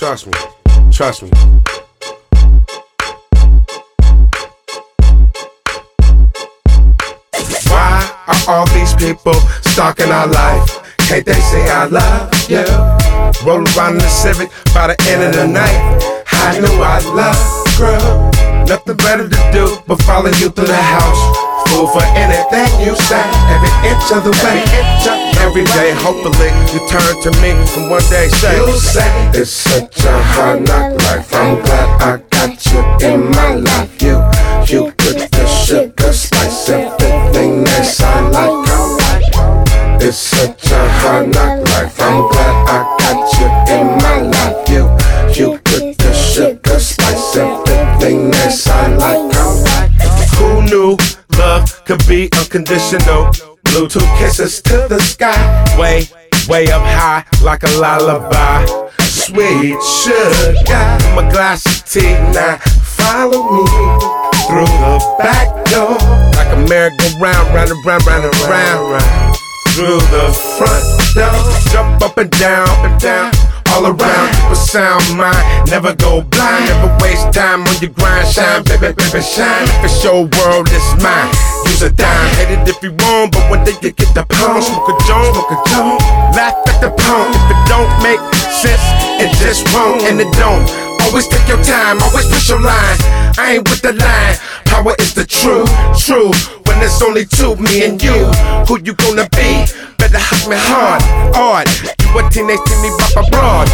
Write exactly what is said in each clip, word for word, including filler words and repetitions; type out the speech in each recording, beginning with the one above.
Trust me. Trust me. Why are all these people stalking our life? Can't they say I love you? Roll around in the Civic by the end of the night. I knew I love girl. Nothing better to do but follow you through the house. Fool for anything you say, every inch of the way, every day. Hopefully you turn to me and one day say, you say it's such a hard knock life. I'm glad I got you in my life. You, you put the sugar, spice, everything that I like. It's such a hard knock life. I'm glad I got you in my life. You, you put the sugar, spice, everything that I like. Who knew love could be unconditional? Bluetooth kisses to the sky, way, way up high like a lullaby. Sweet sugar, my glass of tea now. Follow me through the back door like a merry-go-round, round and round, round and round. Through the front door, jump up and down, up and down, all around. Keep a sound mind, never go blind, never waste time on your grind. Shine, baby, baby, shine. If it's your world, it's mine. Use a dime, hate it if you want, but one day you get the pound. Smoke a joint, smoke a joint, laugh at the pound. If it don't make sense, it just won't, and it don't. Always take your time, always push your line. I ain't with the line, power is the true, true. When it's only two, me and you, who you gonna be? Better hug me hard, hard. You a teenage teeny bop abroad.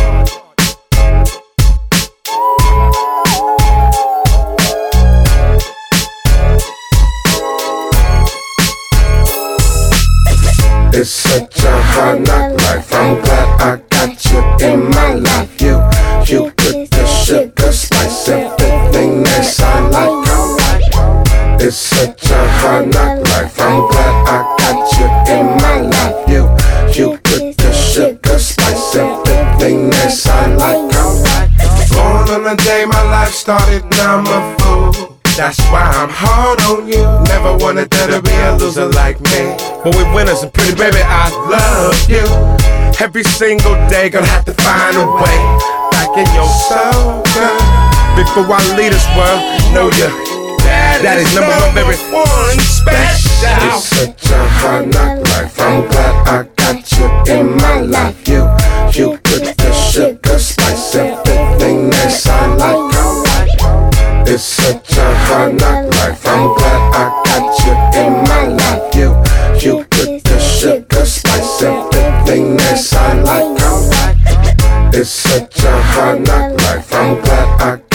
It's such a hard knock life. I'm glad I got you in my life. You, you put the sugar, spice, everything that I like. It's such a hard knock life. I'm glad I got you in my life. You, you put the sugar, spice, everything that I like. Born on the day my life started, now I'm a fool. That's why I'm hard on you. Never wanted there to be a loser like me. But we winners and pretty baby, I love you. Every single day, gonna have to find a way back in your soul, girl. Before I leave this world, know you. That is number one, baby. One special. It's such a hard knock life. I'm glad I got you in my life. You, you put the sugar, spice, everything that I like. It's such a hard knock life. I'm glad I got you in my life. You, you put the sugar, spice, everything that I like. It's such a hard knock life. I'm glad I